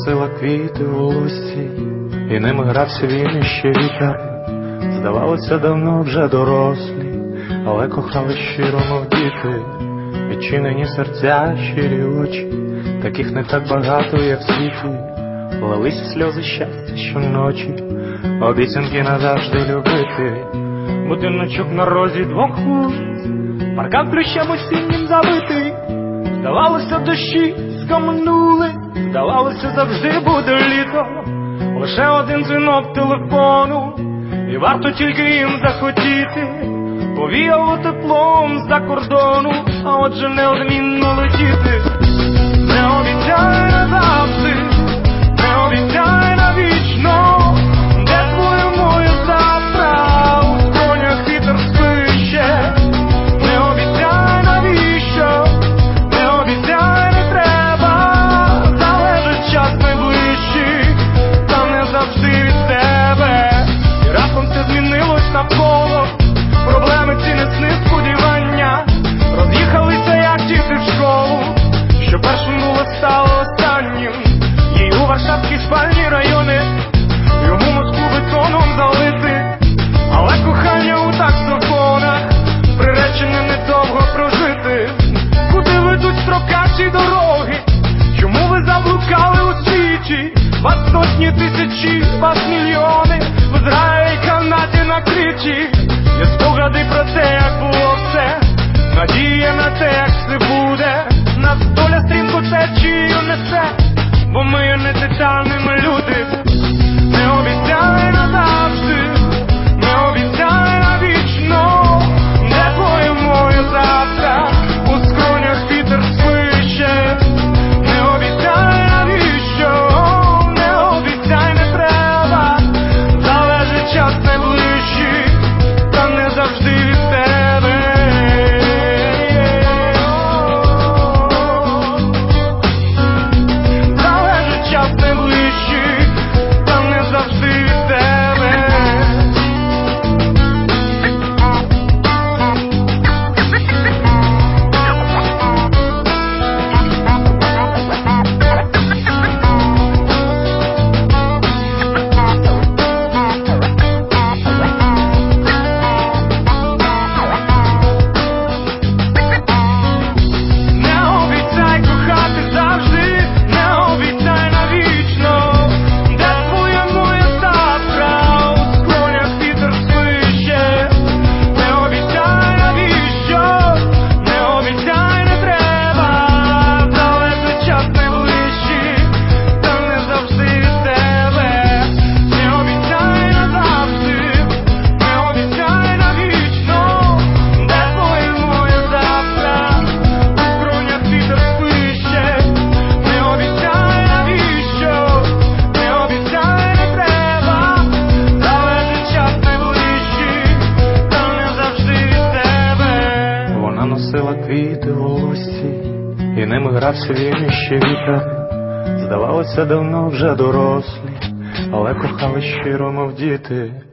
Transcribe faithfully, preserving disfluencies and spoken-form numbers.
носила квіти в лусі, і ними грався він іще вітер. Здавалося, давно вже дорослі, але кохали щиро, мов діти. Відчинені серця, щирі очі, таких не так багато, як в світі. Лились сльози щастя щоночі, обіцянки назавжди любити. Будиночок на розі двох вулиць, паркан плющем осіннім забитий. Здавалося, дощі скам'янули, здавалося, завжди буде літо. Лише один дзвінок телефону, і варто тільки їм захотіти. Повіяло теплом з-за кордону, а отже неодмінно летіти. Не обіцяй назавжди, не обіцяй навічно, де твоє моє завтра, у скронях вітер свище. Не обіцяй навіщо, не обіцяй не треба, залежить час найближчий, та не завжди від тебе. І раптом все змінилось навколо, проблеми ці не сни, сподівання роз'їхалися, як діти в школу. Що першим було, стало останнім. Їй у варшавській спальні райони, йому Москву бетоном залити. Але кохання у таксофонах приречене недовго прожити. Куди ведуть строкачі дороги? Чому ви заблукали у світі? Вас сотні тисячі, вас мільйони, в Ізраїлі, Канаді, на Криті. Є спогади про те, як було все, надія на те, як все буде. Нас доля стрімко течією несе, бо ми є не титанами люди. Не обіцяй назавжди, не обіцяй навічно, де твоє моє завтра, у скронях вітер свище. Не обіцяй навіщо, не обіцяй не треба, залежить час найближчий, та не завжди від тебе. Залежить час найближчий, та не завжди від тебе. Не обіцяй кохати завжди, не обіцяй навічно, де твоє моє завтра, у скронях вітер свище. Не обіцяй навіщо, не обіцяй не треба, залежить час найближчий, та не завжди від тебе. Не обіцяй назавжди, не обіцяй навічно, де твоє моє завтра, у скронях вітер свище. Не обіцяй навіщо, не обіцяй не треба, залежить час найближчий, та не завжди від тебе. Вона носила квіти в волоссі, і ними грався він іще вітер. Здавалося, давно вже дорослі, але кохали щиро, мов діти.